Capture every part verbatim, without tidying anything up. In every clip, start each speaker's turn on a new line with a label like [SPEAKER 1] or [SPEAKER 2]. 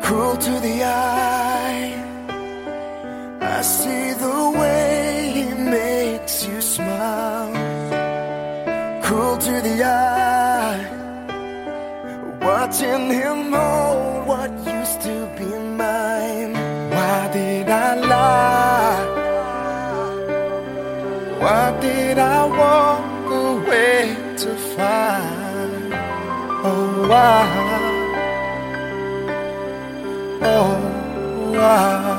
[SPEAKER 1] Cruel to the eye, I see the way he makes you smile. Cruel to the eye, watching him hold what used to be mine. Why did I lie? Why did I walk away to find? Oh, why? Oh, why?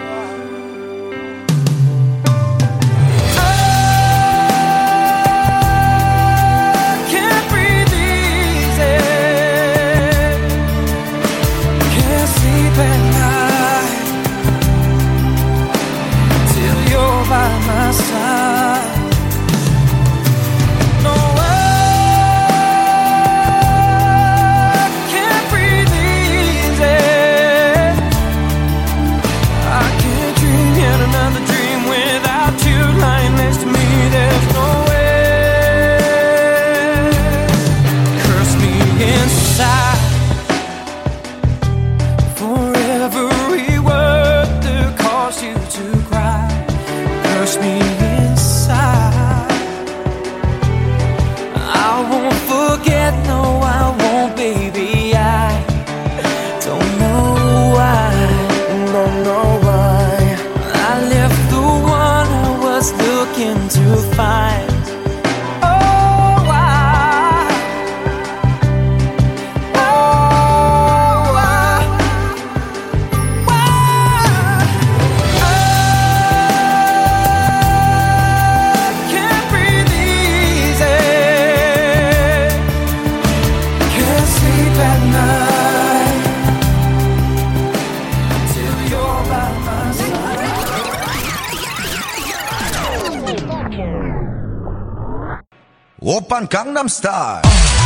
[SPEAKER 2] Oppan Gangnam Style.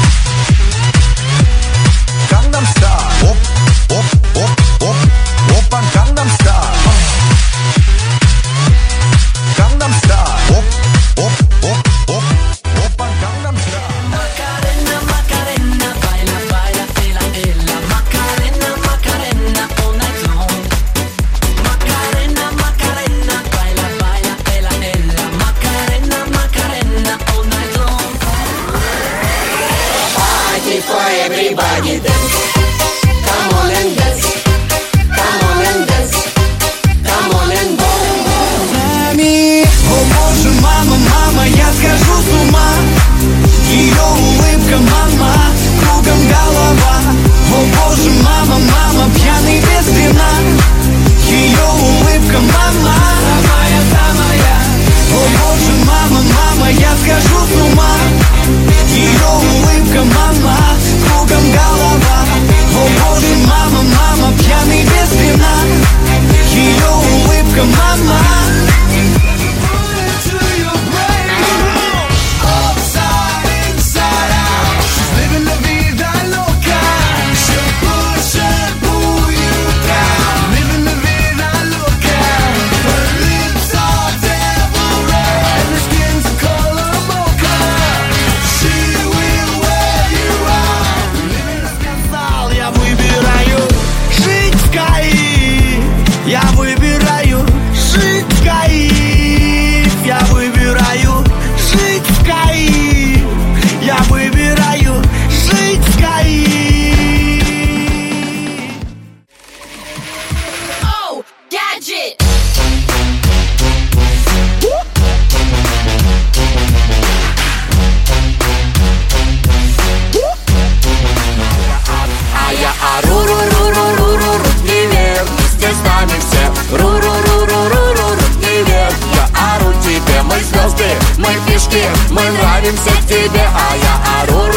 [SPEAKER 2] Gangnam Style. Op, op, op, op. Oppan Gangnam Style. Gangnam Style. Op, op, op, op. Oppan Gangnam Style.
[SPEAKER 3] Macarena, Macarena, baila, baila, ela, ela. Macarena, Macarena, all night long. Macarena, Macarena, baila, baila, ela, ela. Macarena, Macarena, all night long. Party for everybody, dance. Come on and dance. Come on and dance. Come on and go.
[SPEAKER 4] Мами, о боже, мама, мама, я схожу с ума. Ее улыбка, мама, кругом голова. О боже, мама, мама, пьяный без вина. Ее улыбка, мама, самая, самая. О боже, мама, мама, я схожу с ума. Ее улыбка, мама, кругом голова. О боже, мама, мама, пьяный без вина. Ее улыбка, мама. Я выбираю жить в кайф. Я выбираю жить в кайф. Я выбираю жить в кайф.
[SPEAKER 3] Oh, gadget. А я ору-ру-ру-ру-ру-ру, руки вверх, вместе с нами все. Ру-ру-ру-ру-ру-ру, руки вверх. Я ору тебе, мы звезды, мы фишки, мы нравимся тебе. А я ору